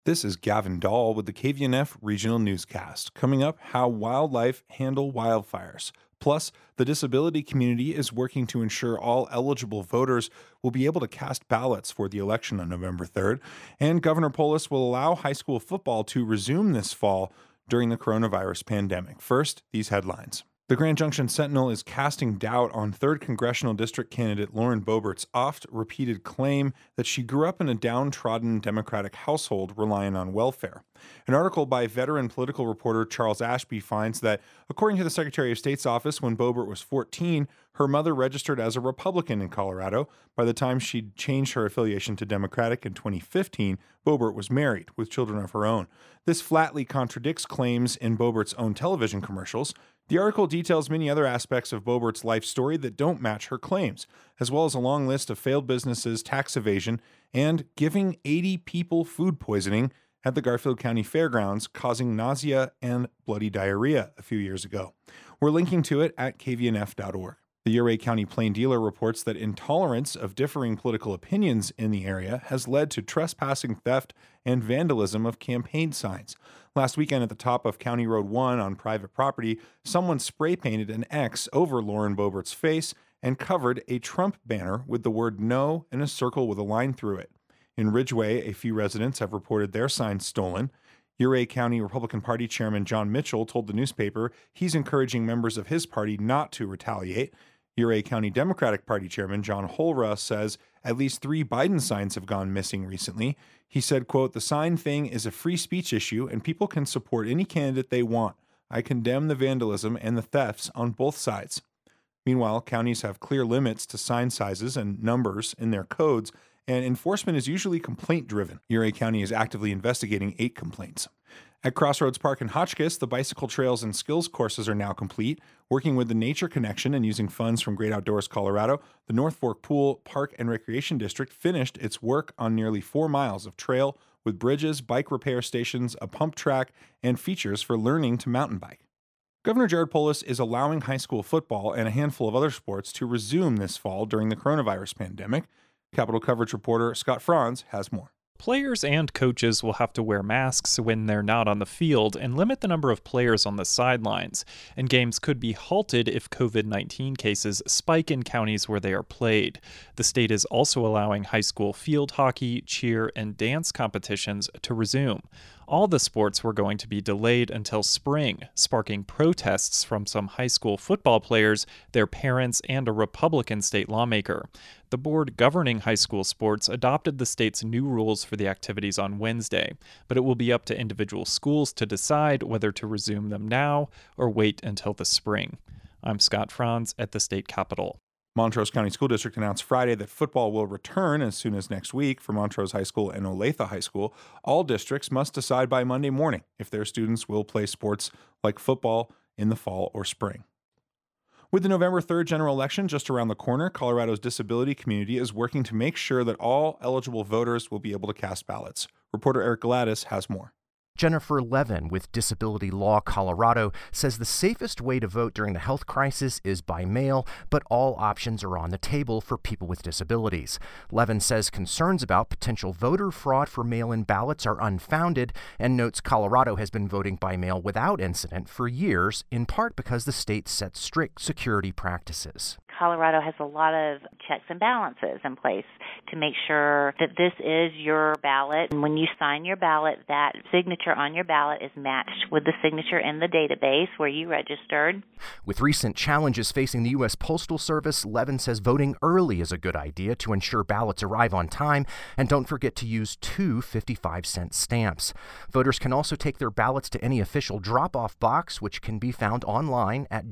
This is Gavin Dahl with the KVNF Regional Newscast. Coming up, how wildlife handle wildfires. Plus, the disability community is working to ensure all eligible voters will be able to cast ballots for the election on November 3rd. And Governor Polis will allow high school football to resume this fall during the coronavirus pandemic. First, these headlines. The Grand Junction Sentinel is casting doubt on 3rd Congressional District candidate Lauren Boebert's oft-repeated claim that she grew up in a downtrodden Democratic household relying on welfare. An article by veteran political reporter Charles Ashby finds that, according to the Secretary of State's office, when Boebert was 14, her mother registered as a Republican in Colorado. By the time she'd changed her affiliation to Democratic in 2015, Boebert was married with children of her own. This flatly contradicts claims in Boebert's own television commercials. The article details many other aspects of Boebert's life story that don't match her claims, as well as a long list of failed businesses, tax evasion, and giving 80 people food poisoning at the Garfield County Fairgrounds, causing nausea and bloody diarrhea a few years ago. We're linking to it at kvnf.org. The Ouray County Plain Dealer reports that intolerance of differing political opinions in the area has led to trespassing, theft, and vandalism of campaign signs. Last weekend at the top of County Road 1 on private property, someone spray-painted an X over Lauren Boebert's face and covered a Trump banner with the word no and a circle with a line through it. In Ridgeway, a few residents have reported their signs stolen. Ouray County Republican Party Chairman John Mitchell told the newspaper he's encouraging members of his party not to retaliate. Ouray County Democratic Party Chairman John Holra says at least 3 Biden signs have gone missing recently. He said, quote, "The sign thing is a free speech issue and people can support any candidate they want. I condemn the vandalism and the thefts on both sides." Meanwhile, counties have clear limits to sign sizes and numbers in their codes, and enforcement is usually complaint-driven. Ouray County is actively investigating 8 complaints. At Crossroads Park in Hotchkiss, the bicycle trails and skills courses are now complete. Working with the Nature Connection and using funds from Great Outdoors Colorado, the North Fork Pool Park and Recreation District finished its work on nearly 4 miles of trail with bridges, bike repair stations, a pump track, and features for learning to mountain bike. Governor Jared Polis is allowing high school football and a handful of other sports to resume this fall during the coronavirus pandemic. Capitol Coverage reporter Scott Franz has more. Players and coaches will have to wear masks when they're not on the field and limit the number of players on the sidelines. And games could be halted if COVID-19 cases spike in counties where they are played. The state is also allowing high school field hockey, cheer, and dance competitions to resume. All the sports were going to be delayed until spring, sparking protests from some high school football players, their parents, and a Republican state lawmaker. The board governing high school sports adopted the state's new rules for the activities on Wednesday, but it will be up to individual schools to decide whether to resume them now or wait until the spring. I'm Scott Franz at the state capitol. Montrose County School District announced Friday that football will return as soon as next week for Montrose High School and Olathe High School. All districts must decide by Monday morning if their students will play sports like football in the fall or spring. With the November 3rd general election just around the corner, Colorado's disability community is working to make sure that all eligible voters will be able to cast ballots. Reporter Eric Gladys has more. Jennifer Levin with Disability Law Colorado says the safest way to vote during the health crisis is by mail, but all options are on the table for people with disabilities. Levin says concerns about potential voter fraud for mail-in ballots are unfounded and notes Colorado has been voting by mail without incident for years, in part because the state sets strict security practices. Colorado has a lot of checks and balances in place to make sure that this is your ballot. And when you sign your ballot, that signature on your ballot is matched with the signature in the database where you registered. With recent challenges facing the U.S. Postal Service, Levin says voting early is a good idea to ensure ballots arrive on time. And don't forget to use 2 55-cent stamps. Voters can also take their ballots to any official drop-off box, which can be found online at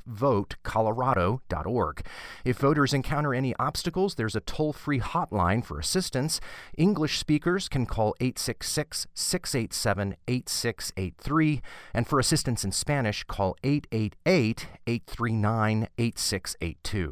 justvotecolorado.org. If voters encounter any obstacles, there's a toll-free hotline for assistance. English speakers can call 866-687-8683, and for assistance in Spanish, call 888-839-8682.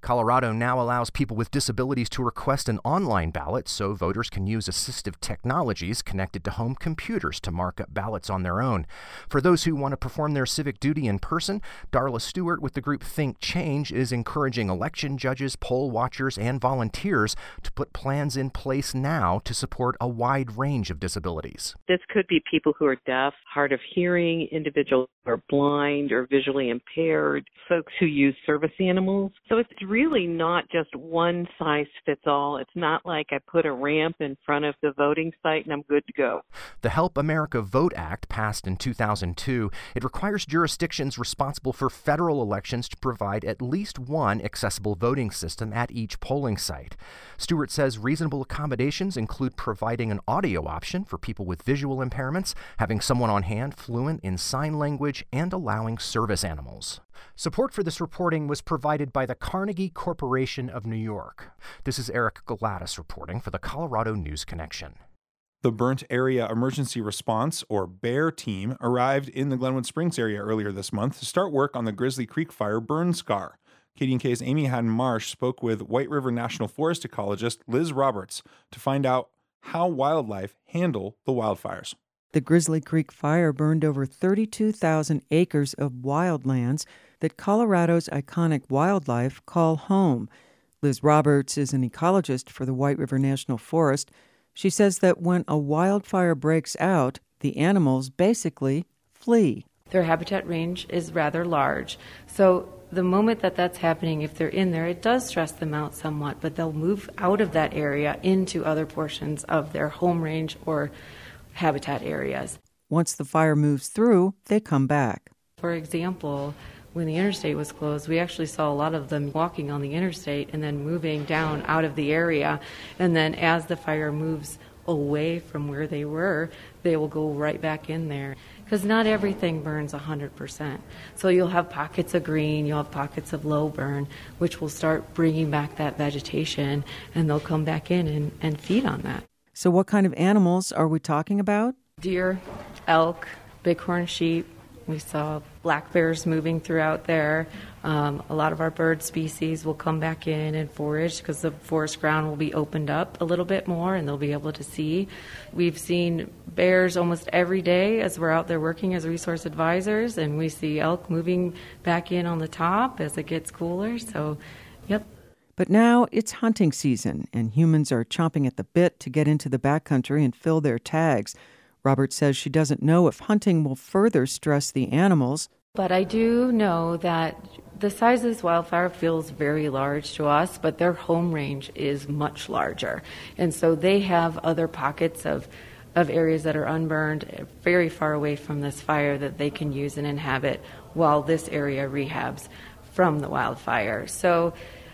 Colorado now allows people with disabilities to request an online ballot so voters can use assistive technologies connected to home computers to mark up ballots on their own. For those who want to perform their civic duty in person, Darla Stewart with the group Think Change is encouraging election judges, poll watchers, and volunteers to put plans in place now to support a wide range of disabilities. This could be people who are deaf, hard of hearing, individuals who are blind or visually impaired, folks who use service animals. So it's really not just one size fits all. It's not like I put a ramp in front of the voting site and I'm good to go. The Help America Vote Act passed in 2002. It requires jurisdictions responsible for federal elections to provide at least one accessible voting system at each polling site. Stewart says reasonable accommodations include providing an audio option for people with visual impairments, having someone on hand fluent in sign language, and allowing service animals. Support for this reporting was provided by the Carnegie Corporation of New York. This is Eric Gladys reporting for the Colorado News Connection. The Burnt Area Emergency Response, or BEAR team, arrived in the Glenwood Springs area earlier this month to start work on the Grizzly Creek fire burn scar. KDNK's Amy Haddon-Marsh spoke with White River National Forest ecologist Liz Roberts to find out how wildlife handle the wildfires. The Grizzly Creek fire burned over 32,000 acres of wildlands that Colorado's iconic wildlife call home. Liz Roberts is an ecologist for the White River National Forest. She says that when a wildfire breaks out, the animals basically flee. Their habitat range is rather large. So the moment that that's happening, if they're in there, it does stress them out somewhat, but they'll move out of that area into other portions of their home range or habitat areas. Once the fire moves through, they come back. For example, when the interstate was closed, we actually saw a lot of them walking on the interstate and then moving down out of the area. And then as the fire moves away from where they were, they will go right back in there. Because not everything burns 100%. So you'll have pockets of green, you'll have pockets of low burn, which will start bringing back that vegetation, and they'll come back in and feed on that. So what kind of animals are we talking about? Deer, elk, bighorn sheep. We saw black bears moving throughout there. A lot of our bird species will come back in and forage because the forest ground will be opened up a little bit more and they'll be able to see. We've seen bears almost every day as we're out there working as resource advisors, and we see elk moving back in on the top as it gets cooler. So, yep. But now it's hunting season, and humans are chomping at the bit to get into the backcountry and fill their tags. Roberts says she doesn't know if hunting will further stress the animals. But I do know that the size of this wildfire feels very large to us, but their home range is much larger. And so they have other pockets of areas that are unburned very far away from this fire that they can use and inhabit while this area rehabs from the wildfire. So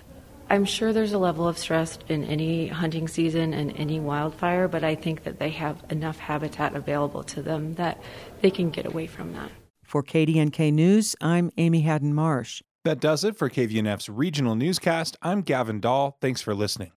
I'm sure there's a level of stress in any hunting season and any wildfire, but I think that they have enough habitat available to them that they can get away from that. For KDNK News, I'm Amy Haddon-Marsh. That does it for KVNF's regional newscast. I'm Gavin Dahl. Thanks for listening.